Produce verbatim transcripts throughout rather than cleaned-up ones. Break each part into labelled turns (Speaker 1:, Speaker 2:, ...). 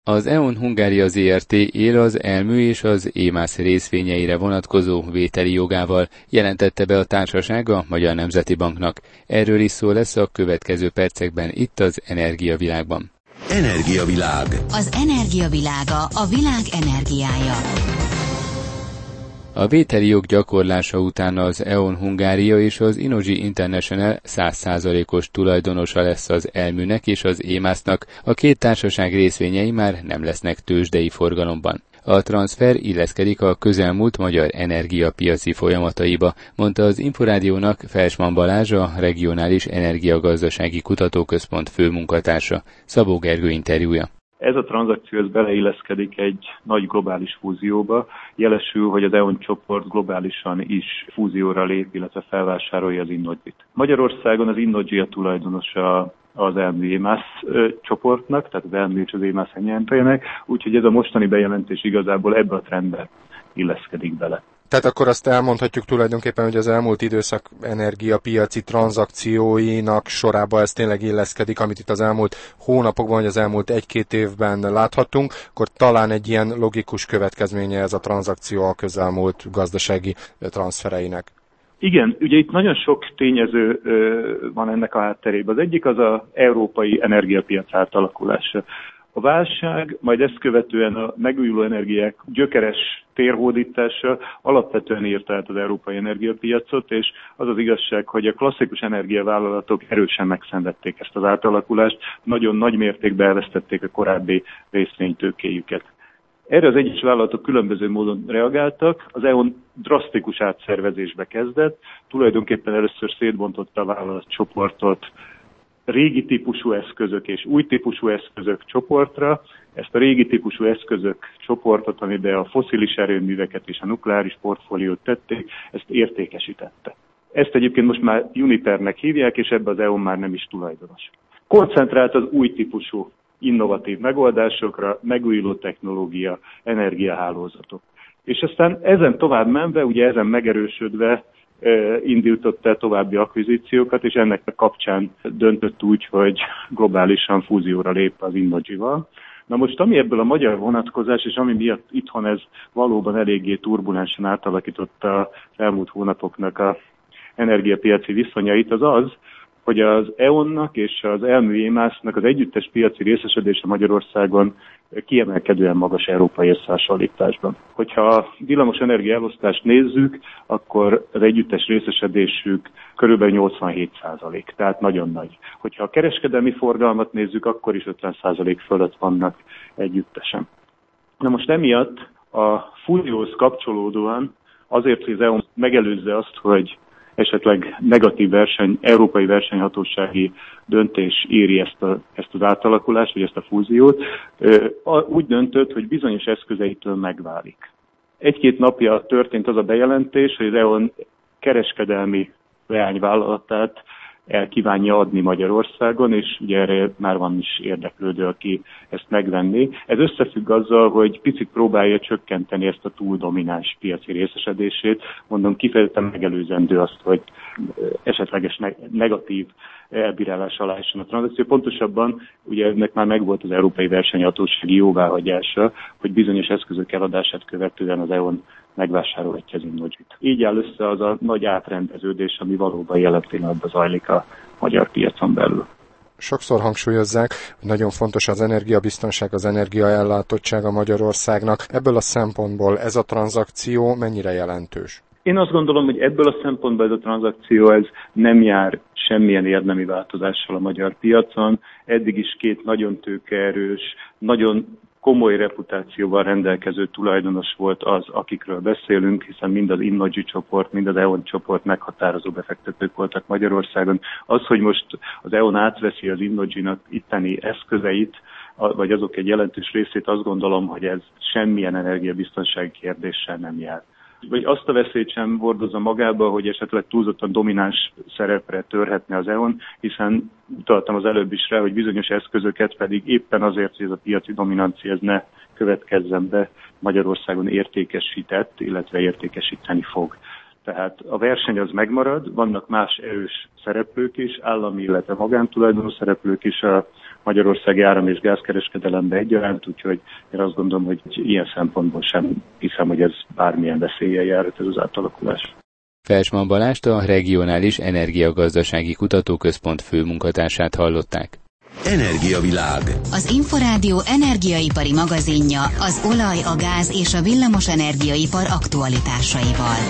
Speaker 1: Az é o en Hungária Zrt. Él az Elmű és az émász részvényeire vonatkozó vételi jogával, jelentette be a társaság a Magyar Nemzeti Banknak. Erről is szó lesz a következő percekben itt az Energiavilágban.
Speaker 2: Energiavilág.
Speaker 3: Az energiavilága a világ energiája.
Speaker 1: A vételi jog gyakorlása után az é o en Hungária és az Innogy International száz százalékos tulajdonosa lesz az Elműnek és az émásznak, a két társaság részvényei már nem lesznek tőzsdei forgalomban. A transfer illeszkedik a közelmúlt magyar energiapiaci folyamataiba, mondta az Inforádiónak Felsman Balázs, a Regionális Energiagazdasági Kutatóközpont főmunkatársa. Szabó Gergő interjúja.
Speaker 4: Ez a tranzakció ez beleilleszkedik egy nagy globális fúzióba, jelesül, hogy az é o en csoport globálisan is fúzióra lép, illetve felvásárolja az Innogyt. Magyarországon az Innogy a tulajdonosa az Elmű émász csoportnak, tehát az Elmű és az émász enyertének, úgyhogy ez a mostani bejelentés igazából ebbe a trendbe illeszkedik bele.
Speaker 5: Tehát akkor azt elmondhatjuk tulajdonképpen, hogy az elmúlt időszak energiapiaci tranzakcióinak sorába ez tényleg illeszkedik, amit itt az elmúlt hónapokban, vagy az elmúlt egy-két évben láthattunk, akkor talán egy ilyen logikus következménye ez a tranzakció a közelmúlt gazdasági transfereinek.
Speaker 4: Igen, ugye itt nagyon sok tényező ö, van ennek a hátterében. Az egyik az az európai energiapiac átalakulása. A válság, majd ezt követően a megújuló energiák gyökeres térhódítása alapvetően írta át az európai energiapiacot, és az az igazság, hogy a klasszikus energiavállalatok erősen megszenvedték ezt az átalakulást, nagyon nagy mértékben elvesztették a korábbi részvénytőkéjüket. Erre az egyes vállalatok különböző módon reagáltak, az é o en drasztikus átszervezésbe kezdett, tulajdonképpen először szétbontotta a vállalatcsoportot régi típusú eszközök és új típusú eszközök csoportra. Ezt a régi típusú eszközök csoportot, amiben a fosszilis erőműveket és a nukleáris portfóliót tették, ezt értékesítette. Ezt egyébként most már Unipernek hívják, és ebbe az é o en már nem is tulajdonos. Koncentrált az új típusú innovatív megoldásokra, megújuló technológia, energiahálózatok. És aztán ezen tovább menve, ugye ezen megerősödve indított el további akvizíciókat, és ennek a kapcsán döntött úgy, hogy globálisan fúzióra lép az Innogy-val. Na most, ami ebből a magyar vonatkozás, és ami miatt itthon ez valóban eléggé turbulánsan átalakította az elmúlt hónapoknak az energiapiaci viszonyait, az az, hogy az é o en-nak és az Elmű émásznak az együttes piaci részesedése Magyarországon kiemelkedően magas európai összehasonlításban. Hogyha a villamos energia elosztást nézzük, akkor az együttes részesedésük körülbelül nyolcvanhét százalék, tehát nagyon nagy. Hogyha a kereskedelmi forgalmat nézzük, akkor is ötven százalék fölött vannak együttesen. Na most emiatt a fúzióhoz kapcsolódóan azért, hogy az é o en megelőzze azt, hogy esetleg negatív verseny, európai versenyhatósági döntés éri ezt, a, ezt az átalakulást, vagy ezt a fúziót, úgy döntött, hogy bizonyos eszközeitől megválik. Egy-két napja történt az a bejelentés, hogy az é o en kereskedelmi leányvállalatát el kívánja adni Magyarországon, és ugye erre már van is érdeklődő, aki ezt megvenné. Ez összefügg azzal, hogy picit próbálja csökkenteni ezt a túl domináns piaci részesedését. Mondom, kifejezetten megelőzendő azt, hogy esetleges negatív elbírálás alá essen a tranzakció. Pontosabban ugye ennek már megvolt az európai versenyhatósági jóváhagyása, hogy bizonyos eszközök eladását követően az é o en megvásárolhatja az Innogyt. Így áll össze az a nagy átrendeződés, ami valóban jelen pillanatban zajlik a magyar piacon belül.
Speaker 5: Sokszor hangsúlyozzák, hogy nagyon fontos az energiabiztonság, az energiaellátottsága Magyarországnak. Ebből a szempontból ez a tranzakció mennyire jelentős?
Speaker 4: Én azt gondolom, hogy ebből a szempontból ez a tranzakció ez nem jár semmilyen érdemi változással a magyar piacon. Eddig is két nagyon tőkeerős, nagyon komoly reputációval rendelkező tulajdonos volt az, akikről beszélünk, hiszen mind az Innogy csoport, mind az é o en csoport meghatározó befektetők voltak Magyarországon. Az, hogy most az é o en átveszi az Innogy-nak itteni eszközeit, vagy azok egy jelentős részét, azt gondolom, hogy ez semmilyen energiabiztonsági kérdéssel nem jár. Vagy azt a veszélyt sem hordozza magába, hogy esetleg túlzottan domináns szerepre törhetne az é o en, hiszen utaltam az előbb is rá, hogy bizonyos eszközöket pedig éppen azért, hogy ez a piaci dominancia ez ne következzen be, Magyarországon értékesített, illetve értékesíteni fog. Tehát a verseny az megmarad, vannak más erős szereplők is, állami, illetve magántulajdonú szereplők is a magyarországi áram- és gázkereskedelembe egyaránt, úgyhogy én azt gondolom, hogy ilyen szempontból sem hiszem, hogy ez bármilyen veszéllyel jár ez az átalakulás.
Speaker 1: Felsman Balást, a Regionális Energiagazdasági Kutatóközpont főmunkatársát hallották.
Speaker 3: Energiavilág. Az Inforádió energiaipari magazinja az olaj, a gáz és a villamos energiaipar aktualitásaival.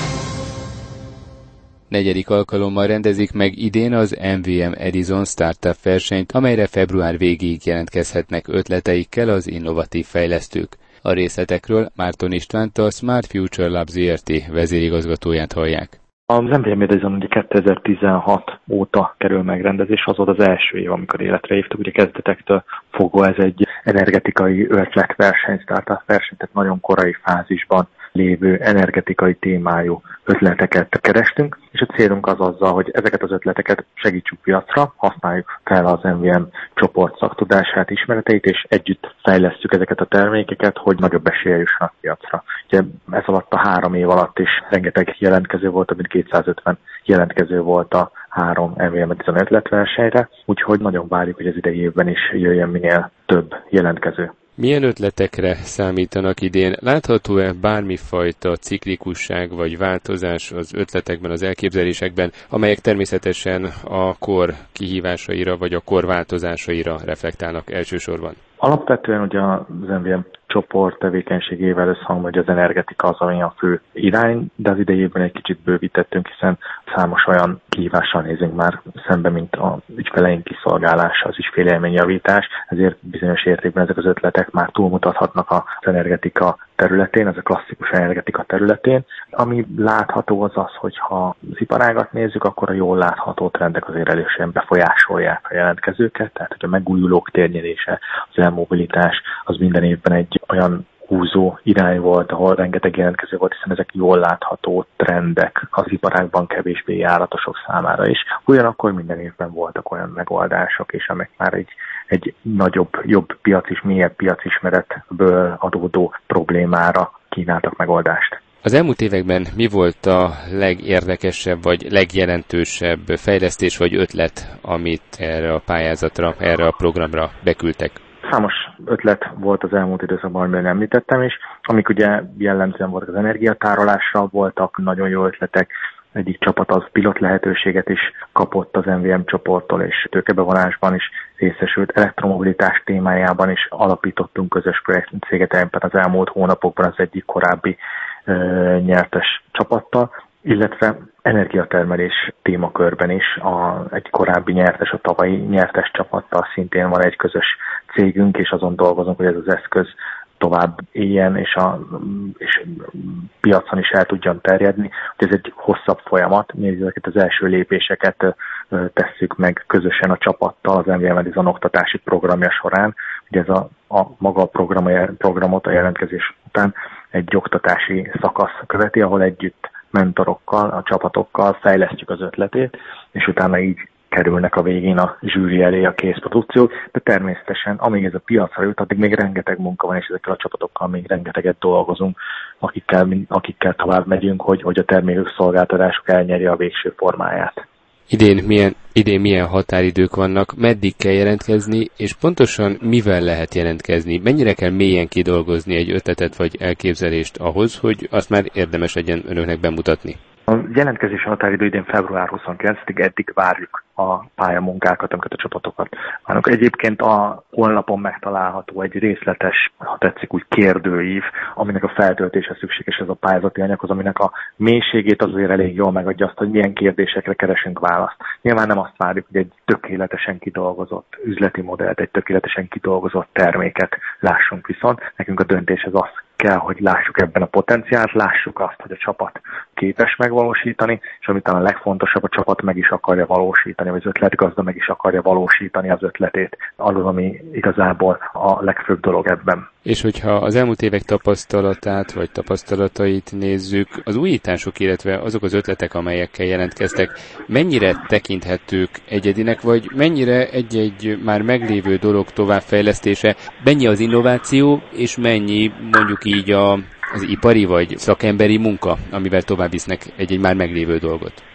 Speaker 1: Negyedik alkalommal rendezik meg idén az em vé em Edison Startup versenyt, amelyre február végéig jelentkezhetnek ötleteikkel az innovatív fejlesztők. A részletekről Márton Istvánt, a Smart Future Lab zé er té vezérigazgatóját hallják.
Speaker 2: Az em vé em Edison ugye kétezer-tizenhat óta kerül megrendezés, az volt az első év, amikor életre hívtuk. Ugye kezdetektől fogva ez egy energetikai ötletverseny, startup verseny, tehát nagyon korai fázisban lévő energetikai témájú ötleteket kerestünk, és a célunk az azzal, hogy ezeket az ötleteket segítsük piacra, használjuk fel az em vé em csoport szaktudását, ismereteit, és együtt fejlesztjük ezeket a termékeket, hogy nagyobb esélye jussanak piacra. Ugye ez alatt a három év alatt is rengeteg jelentkező volt, mint kétszázötven jelentkező volt a három em vé em Edison ötletversenyre, úgyhogy nagyon várjuk, hogy az idei évben is jöjjön minél több jelentkező.
Speaker 1: Milyen ötletekre számítanak idén? Látható-e bármifajta ciklikusság vagy változás az ötletekben, az elképzelésekben, amelyek természetesen a kor kihívásaira vagy a kor változásaira reflektálnak elsősorban?
Speaker 2: Alapvetően ugye az em vé em csoport tevékenységével összhangban, hogy az energetika az, ami a fő irány, de az idejében egy kicsit bővítettünk, hiszen számos olyan kihívással nézünk már szembe, mint az ügyfeleink kiszolgálása, az ügyfélélményjavítás, ezért bizonyos értékben ezek az ötletek már túlmutathatnak az energetika területén, az a klasszikus energetika területén. Ami látható az az, hogy ha az iparágat nézzük, akkor a jól látható trendek azért elősen befolyásolják a jelentkezőket, tehát hogy a megújulók térnyerése, az elmobilitás, az minden évben egy olyan húzó irány volt, ahol rengeteg jelentkező volt, hiszen ezek jól látható trendek az iparágban kevésbé járatosok számára is. Ugyanakkor minden évben voltak olyan megoldások, és amelyek már egy, egy nagyobb, jobb piac is, mélyebb piacismeretből adódó problémára kínáltak megoldást.
Speaker 1: Az elmúlt években mi volt a legérdekesebb vagy legjelentősebb fejlesztés vagy ötlet, amit erre a pályázatra, erre a programra beküldtek?
Speaker 2: Számos ötlet volt az elmúlt időszakban, amiben említettem is, amik ugye jellemzően voltak az energiatárolásra, voltak nagyon jó ötletek. Egyik csapat az pilot lehetőséget is kapott az em vé em csoporttól, és tőkebevonásban is részesült. Elektromobilitás témájában is alapítottunk közös projektcéget, ebben az elmúlt hónapokban az egyik korábbi ö, nyertes csapattal, illetve energiatermelés témakörben is a, egy korábbi nyertes, a tavalyi nyertes csapattal szintén van egy közös cégünk, és azon dolgozunk, hogy ez az eszköz tovább éljen, és, a, és piacon is el tudjon terjedni. Ez egy hosszabb folyamat, mi ezeket az első lépéseket tesszük meg közösen a csapattal az em vé em Edison oktatási programja során. Ugye ez a, a maga a program, programot a jelentkezés után egy oktatási szakasz követi, ahol együtt mentorokkal, a csapatokkal fejlesztjük az ötletét, és utána így kerülnek a végén a zsűri elé a kész produkciók, de természetesen, amíg ez a piacra jut, addig még rengeteg munka van, és ezekkel a csapatokkal még rengeteget dolgozunk, akikkel, akikkel tovább megyünk, hogy, hogy a termékek, szolgáltatások elnyerje a végső formáját.
Speaker 1: Idén milyen, idén milyen határidők vannak, meddig kell jelentkezni, és pontosan mivel lehet jelentkezni? Mennyire kell mélyen kidolgozni egy ötletet vagy elképzelést ahhoz, hogy azt már érdemes legyen önöknek bemutatni?
Speaker 2: A jelentkezési határidő idén február huszonkilencedikéig, eddig várjuk a pályamunkákat, amiket a csapatokat várnak. Egyébként a honlapon megtalálható egy részletes, ha tetszik úgy, kérdőív, aminek a feltöltése szükséges ez a pályázati anyaghoz, aminek a mélységét azért elég jól megadja azt, hogy milyen kérdésekre keresünk választ. Nyilván nem azt várjuk, hogy egy tökéletesen kidolgozott üzleti modellt, egy tökéletesen kidolgozott terméket lássunk, viszont nekünk a döntés az az kell, hogy lássuk ebben a potenciált, lássuk azt, hogy a csapat képes megvalósítani, és amit talán a legfontosabb, a csapat meg is akarja valósítani, vagy az ötletgazda meg is akarja valósítani az ötletét. Az az, ami igazából a legfőbb dolog ebben.
Speaker 1: És hogyha az elmúlt évek tapasztalatát, vagy tapasztalatait nézzük, az újítások, illetve azok az ötletek, amelyekkel jelentkeztek, mennyire tekinthetők egyedinek, vagy mennyire egy-egy már meglévő dolog továbbfejlesztése, mennyi az innováció, és mennyi mondjuk így a, az ipari vagy szakemberi munka, amivel tovább visznek egy-egy már meglévő dolgot?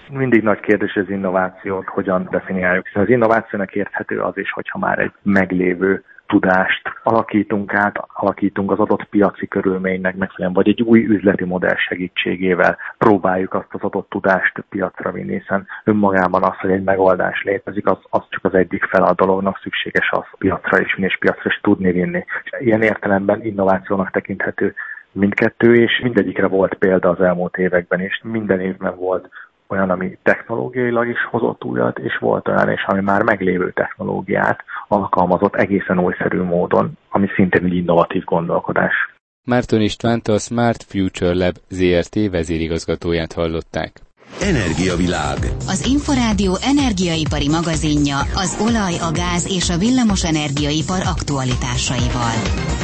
Speaker 2: Mindig nagy kérdés az innovációt, hogyan definiáljuk. Az innovációnak érthető az is, hogyha már egy meglévő tudást alakítunk át, alakítunk az adott piaci körülménynek megfelelően, vagy egy új üzleti modell segítségével próbáljuk azt az adott tudást piacra vinni, hiszen önmagában az, hogy egy megoldás létezik, az, az csak az egyik fel a dolognak, szükséges az piacra is vinni, és piacra is tudni vinni. Ilyen értelemben innovációnak tekinthető mindkettő, és mindegyikre volt példa az elmúlt években is. Minden évben volt olyan, ami technológiailag is hozott újat, és volt olyan is, ami már meglévő technológiát alkalmazott egészen újszerű módon, ami szintén egy innovatív gondolkodás.
Speaker 1: Márton Istvánt, a Smart Future Lab zé er té vezérigazgatóját hallották.
Speaker 3: Energiavilág. Az Inforádió energiaipari magazinja az olaj, a gáz és a villamos energiaipar aktualitásaival.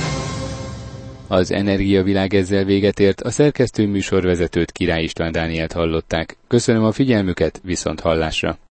Speaker 1: Az Energiavilág ezzel véget ért, a szerkesztő műsorvezetőt Király István Dánielt hallották. Köszönöm a figyelmüket, viszont hallásra!